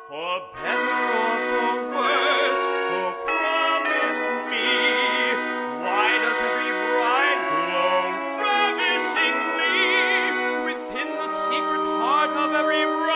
For better or for worse, oh promise me, why does every bride glow ravishingly within the secret heart of every bride?